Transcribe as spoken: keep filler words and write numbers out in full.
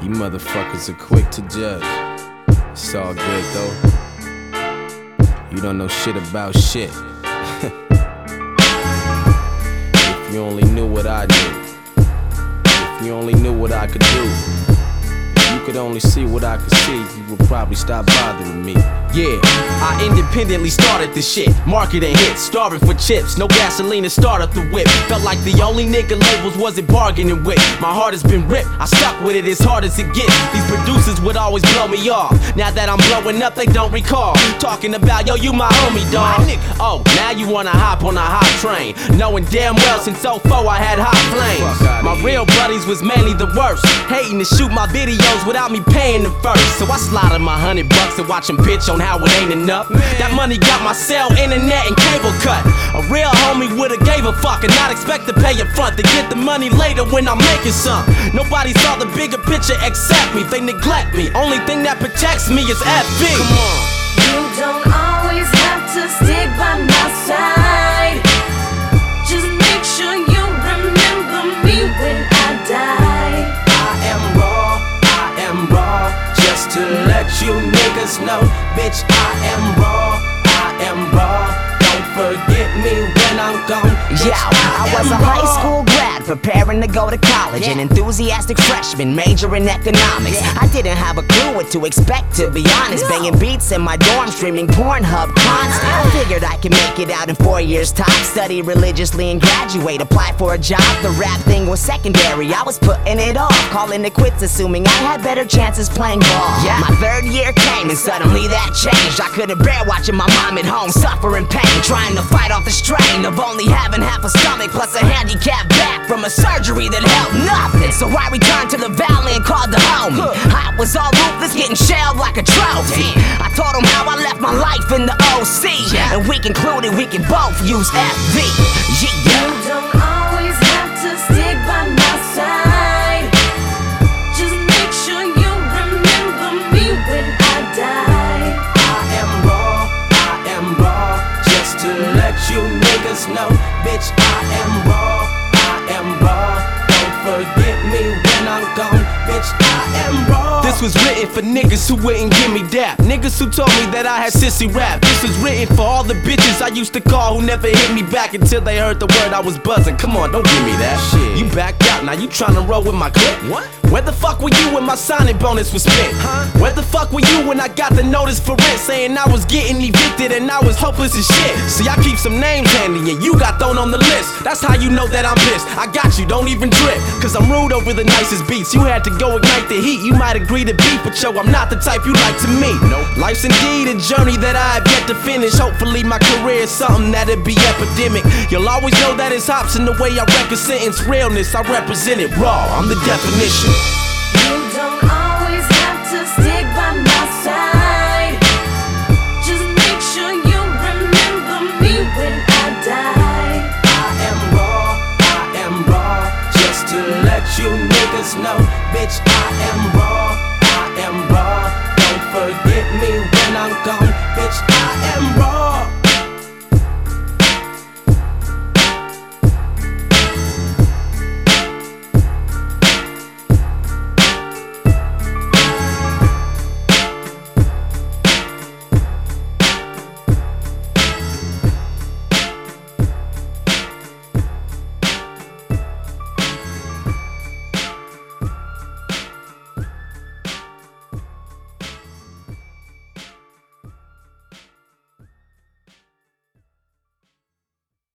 You motherfuckers are quick to judge. It's all good though. You don't know shit about shit. If you only knew what I knew. If you only knew what I could do. If you could only see what I could see, you would probably stop bothering me. Yeah, I independently started this shit. Marketing hits, starving for chips. No gasoline to start up the whip. Felt like the only nigga labels wasn't bargaining with. My heart has been ripped, I stuck with it as hard as it gets. These producers would always blow me off. Now that I'm blowing up, they don't recall. Talking about, yo, you my homie, dawg. Oh, now you wanna hop on a hot train. Knowing damn well since oh four I had hot flames. My real buddies was mainly the worst. Hating to shoot my videos without me paying them first. So I slotted my hundred bucks and watch them bitch on how it ain't enough. That money got my cell, internet, and cable cut. A real homie would've gave a fuck and not expect to pay up front to get the money later when I'm making some. Nobody saw the bigger picture except me. They neglect me. Only thing that protects me is F B. Come on. You don't always have to stick by my side. Just make sure you remember me when I die. I am raw, I am raw. Just to let you niggas know, bitch, I am raw, I am raw. Don't forget me when I'm gone. Yo, I was a high school grad preparing to go to college. An enthusiastic freshman majoring in economics. I didn't have a clue what to expect, to be honest. Banging beats in my dorm, streaming Pornhub constant. I figured I could make it out in four years top. Study religiously and graduate, apply for a job. The rap thing was secondary, I was putting it off, calling it quits, assuming I had better chances playing ball. Yeah. My third year came and suddenly that changed. I couldn't bear watching my mom at home suffer in pain, trying to fight off the strain of only having half a stomach plus a handicapped back from a surgery that helped nothing. So I returned to the valley and called the homie. I was all ruthless, getting shelled like a trophy. I told him how I left my life in the O C, and we concluded we can both use F V. You don't always have to stick by my side. Just make sure you remember me when I die. I am raw, I am raw. Just to let you niggas know, bitch, I am raw, I am raw. Don't forget me when I'm gone, bitch, I am raw. This was written for niggas who wouldn't give me dap. Niggas who told me that I had sissy rap. This was written for all the bitches I used to call who never hit me back until they heard the word I was buzzing. Come on, don't give me that shit. You backed out, now you tryna roll with my clip. What? Where the fuck were you when my signing bonus was spent? Huh? Where the fuck were you when I got the notice for rent saying I was getting evicted and I was hopeless as shit? See, I keep some names handy and you got thrown on the list. That's how you know that I'm pissed. I got you, don't even trip, cause I'm rude over the nicest beats. You had to go ignite the heat. You might agree to beat, but yo, I'm not the type you like to meet. Nope. Life's indeed a journey that I have yet to finish. Hopefully my career is something that'll be epidemic. You'll always know that it's hops in the way I record sentence realness. I represent it raw, I'm the definition. You don't always have to stick by my side. Just make sure you remember me when I die. I am raw, I am raw. Just to let you niggas know, bitch, I am raw, I am raw. Don't forget me when I'm gone, bitch, I am raw.